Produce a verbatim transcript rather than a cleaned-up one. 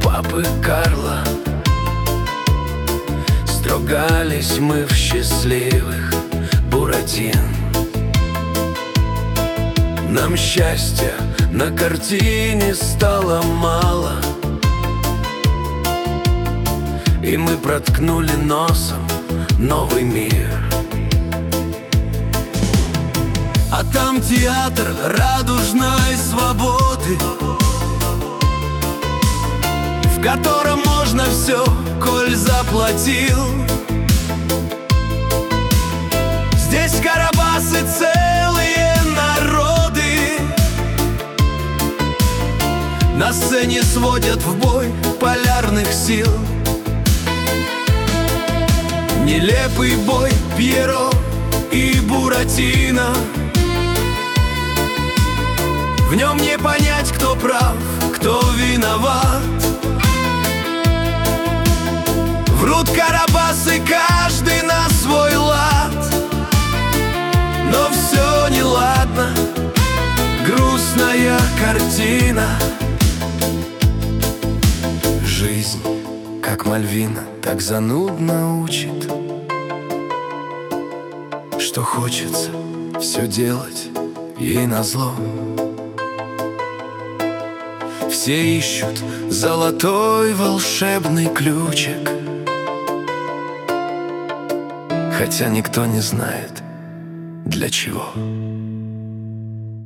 папы Карла. Строгались мы в счастливых Буратин. Нам счастья на картине стало мало, и мы проткнули носом новый мир. А там театр радужной свободы, в котором можно все, коль заплатил. Здесь карабасы целые народы, на сцене сводят в бой полярных сил. Нелепый бой Пьеро и Буратино, в нем не понять, кто прав, кто виноват. Врут карабасы, каждый на свой лад, но все неладно, грустная картина. Жизнь, как Мальвина, так занудно учит, что хочется все делать ей назло. Все ищут золотой волшебный ключик, хотя никто не знает для чего.